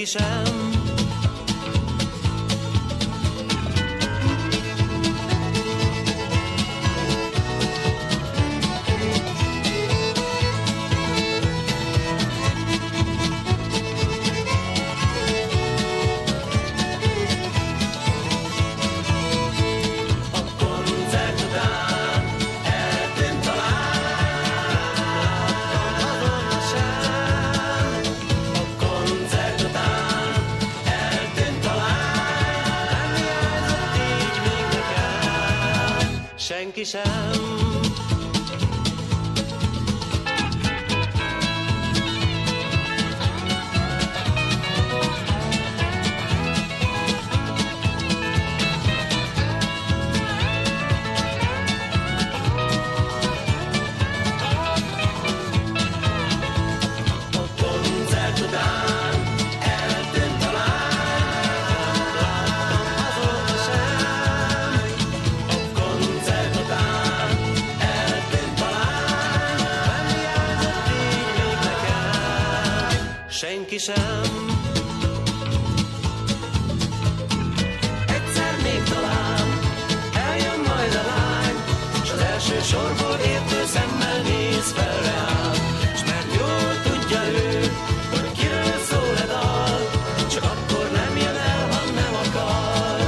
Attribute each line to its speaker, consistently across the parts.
Speaker 1: sem. Senki sem. Senki sem. Egyszer még talán eljön majd a lány, s az első sorból értő szemmel néz fel rám, s mert jól tudja ő, hogy kiről szól a dal, csak akkor nem jön el, ha nem akar.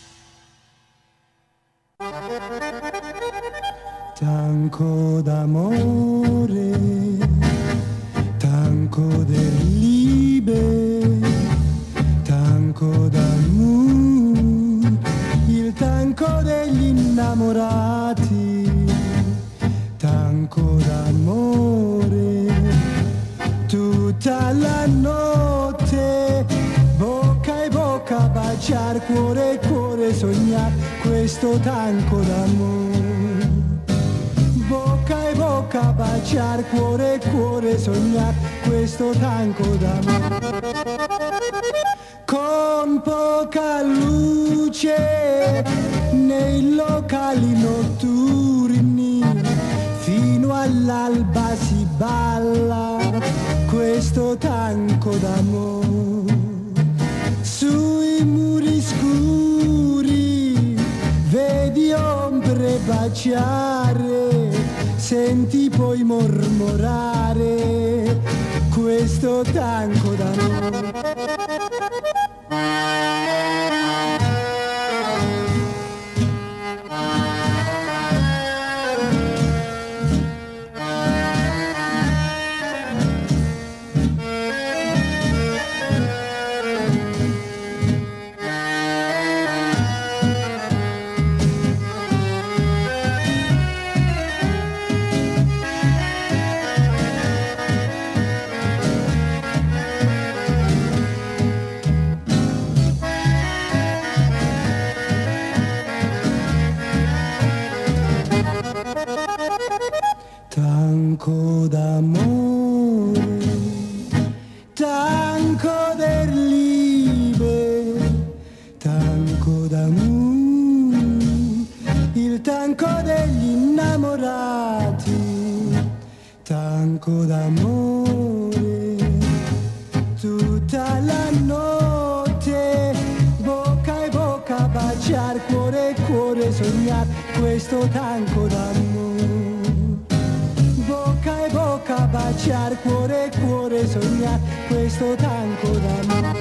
Speaker 2: Tanco d'amore tutta la notte, bocca e bocca, baciar, cuore e cuore, sognar questo tango d'amore. Bocca e bocca, baciar, cuore e cuore, sognar questo tango d'amore. Con poca luce nei locali notturni, fino all'alba si balla questo tango d'amore. Sui muri scuri vedi ombre baciare, senti poi mormorare questo tango d'amore. Tango d'amore, tango der Liebe, tango d'amore, il tango degli innamorati, tango d'amore, tutta la notte, bocca e bocca, baciar, cuore e cuore, sognar questo tango d'amore. Bocca e bocca, baciar, cuore e cuore, sognar questo tango d'amore.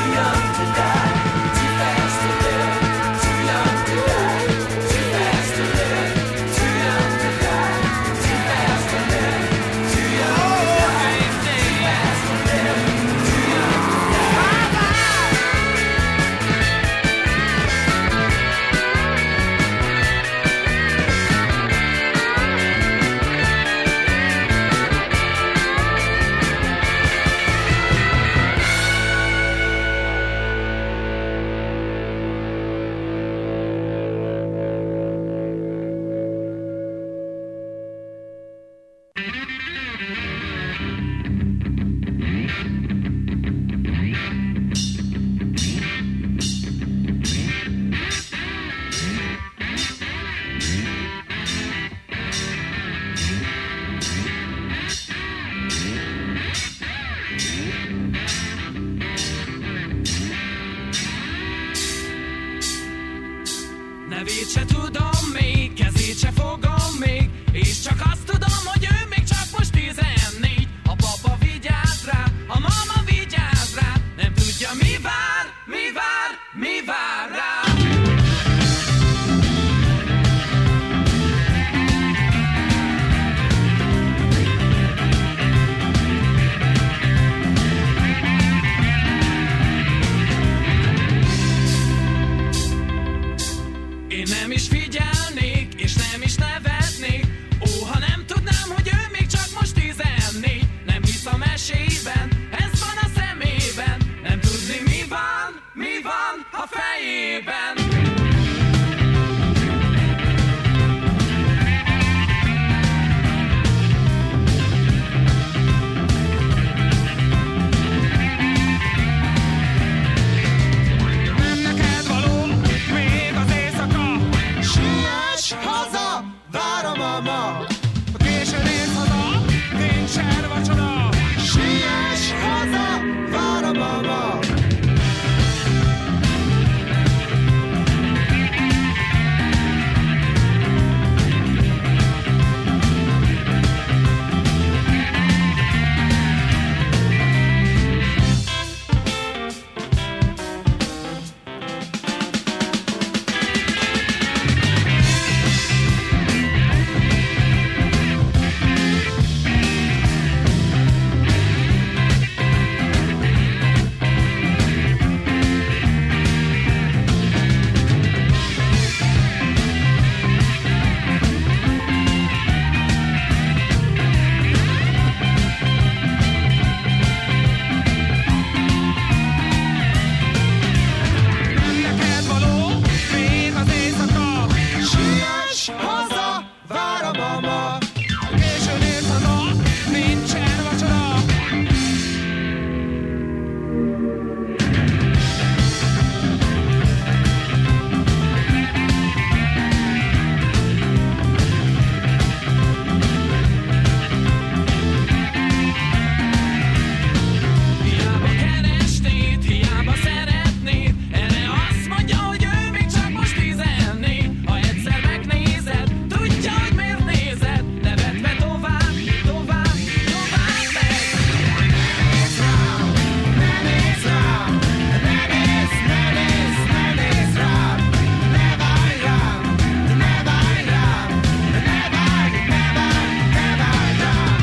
Speaker 3: Nevét se tudom még, kezét se fogom még, és csak azt tudom, hogy ő még csak most 14. A papa vigyáz rá, a mama vigyáz rá, nem tudja mi vár, mi vár, mi vár rá. Én nem is figyelnék, és nem is nevetnék, ó, ha nem tudnám, hogy ő még csak most 14. Nem hisz a mesében, ez van a szemében, nem tudni mi van a fejében. Nem neked való még az éjszaka, siess haza, vár a mama. Későn érsz haza, nincs ervacsora, siess haza, vár a mama. Nem neked való még az éjszaka, siess haza, vár a mama. Későn érsz haza, nincsen vacsora. Hiába keresnéd, hiába szeretnéd, erre azt mondja, hogy ő még csak most 14. Ha egyszer megnézed, tudja, hogy miért nézed, nevetve tovább, tovább, tovább megy. Nézz rám, ne nézz rám, ne nézz, ne nézz, ne nézz rám, ne várj rám, ne várj rám, ne várj, ne várj, ne várj rám.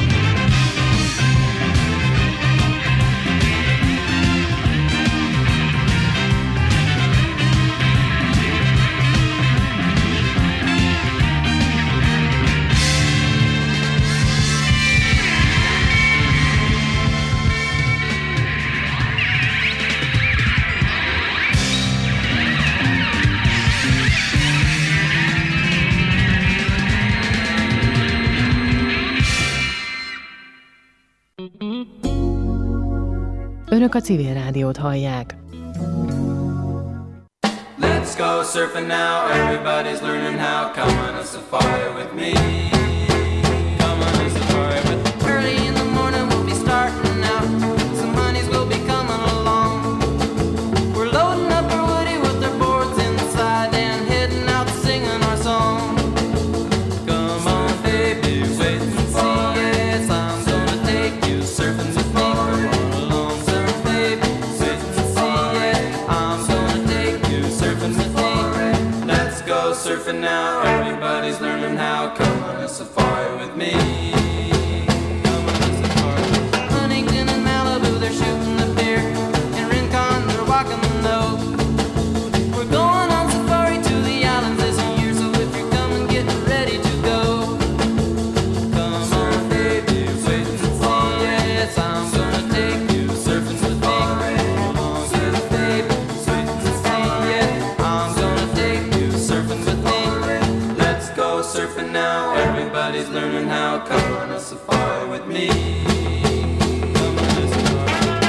Speaker 4: Önök a Civil Rádiót hallják.
Speaker 1: Let's go surfing now, everybody's learning how. Come on a safari with me. Come on a safari with me.
Speaker 5: Early in the morning we'll be starting out. Some honeys will be coming along. We're loading up our woody with their boards inside and heading out singing our song. Come on, baby, wait and see. Yes, I'm gonna take you surfing with me. Come on along, surf, baby, wait and see. now. Everybody's learning how. Come on a safari with me. Come on a safari. Huntington and Malibu, they're shooting the deer. In Rincon, they're walking the nose. We're going on safari to the islands this year, so if you're coming, get ready to go. Come on, baby, wait and see. Yes, I'm gonna take you surfing with me. Come on, good baby, wait and see. Yeah, I'm gonna take you surfing with me. Let's go surfing now. Everybody's learning how. Come on a safari with me. Come on a safari.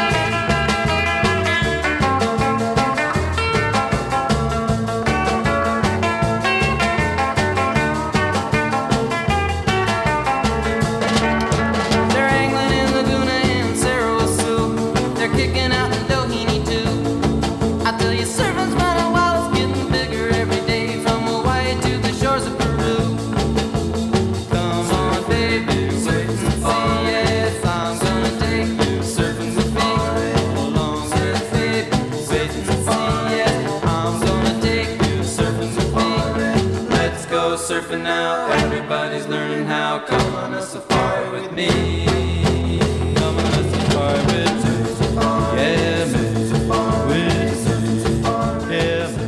Speaker 5: They're angling in Laguna and Sarasoo. They're kicking out in Doheny too. I tell you, surfing's running wild. It's getting bigger every day, from Hawaii to the shores of Peru. Come on, baby, wait and see. Yes, I'm gonna take you surfing with me. Hold on, good baby, wait and see. Yes, I'm gonna take you surfing with me. Let's go surfing now. Everybody's learning how. Come on a safari with me. Come on a safari with me. Yeah, me. With me. Yeah, me.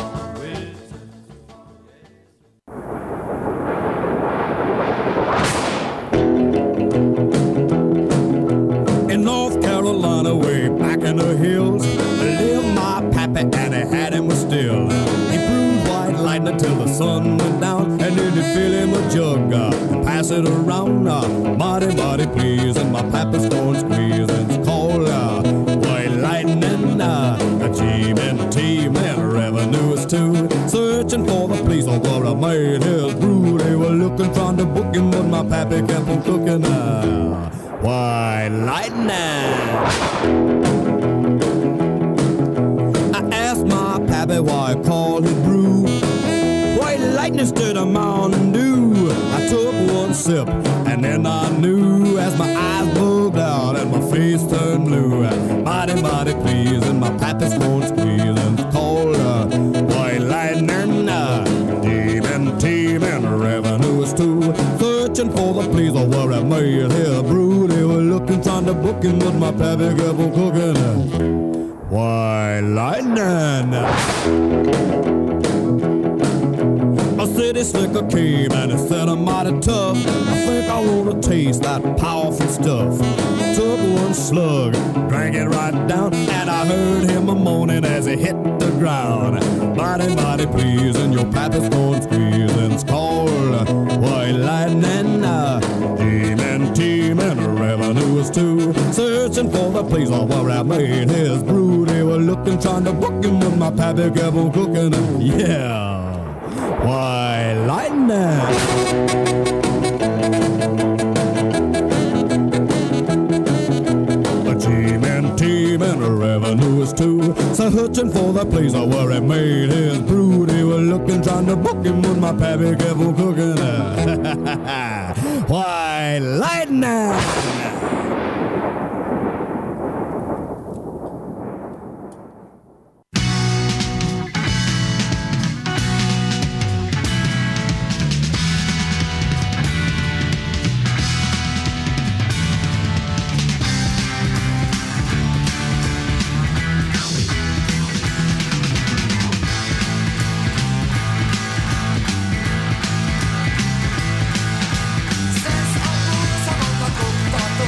Speaker 6: In North Carolina, way back in the hills, lived my pappy and he had him with still. He brewed white lightning till the sun went down, and then he'd fill him a jug and pass it around. Mighty, mighty please, and my pappy's going squeeze, and it's called white lightning. G-men, and revenue is too. Searching for the police on where I made his brew. They were looking, trying to book him, but my pappy kept on cooking. White lightning. I asked my pappy why I called it brew. White lightning instead of Mountain Dew. I took one sip and then I knew, as my eyes bugged out and my face turned blue. Mighty, mighty please, and my pappy's going squeeze, and it's called white lightning. Demon, revenue is too. Searching for the place where I made his brew. They were looking, trying to book him, but my pappy kept on cooking. White lightning. A city slicker came and it said I'm mighty tough. I think I wanna taste that powerful stuff. Took one slug, drank it right down, and I heard him a moaning as he hit the ground. Mighty, mighty please, and your pappy's going squeeze, and it's called white lightning. Demon, revenue is too. Searching for the place where I made his brew. They were looking, trying to book him, but my pappy kept on cooking. Yeah. White lightning. A G-men, revenue is too. Searching for the place where he made his brew. They were looking, trying to book him, but my pappy kept on cooking. White lightning.
Speaker 1: Says I'm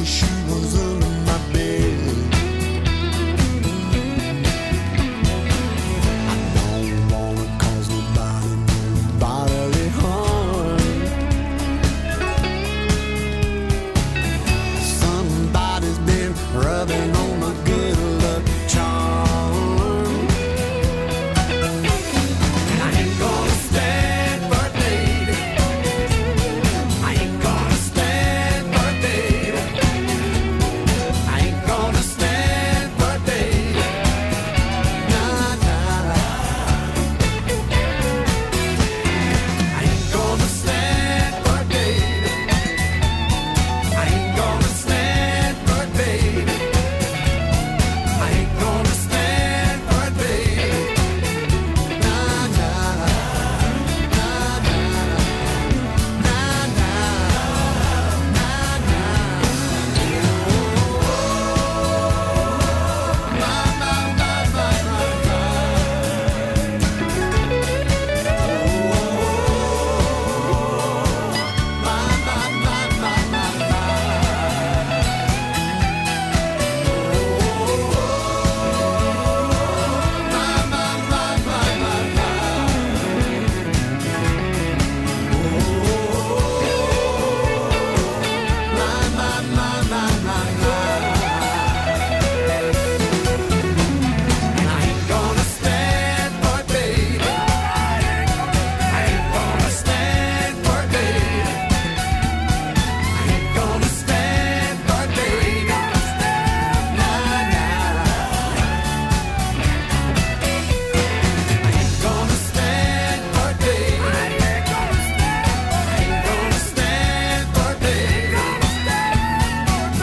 Speaker 6: maybe she was under my bed. I don't wanna cause nobody no bodily harm. Somebody's been rubbing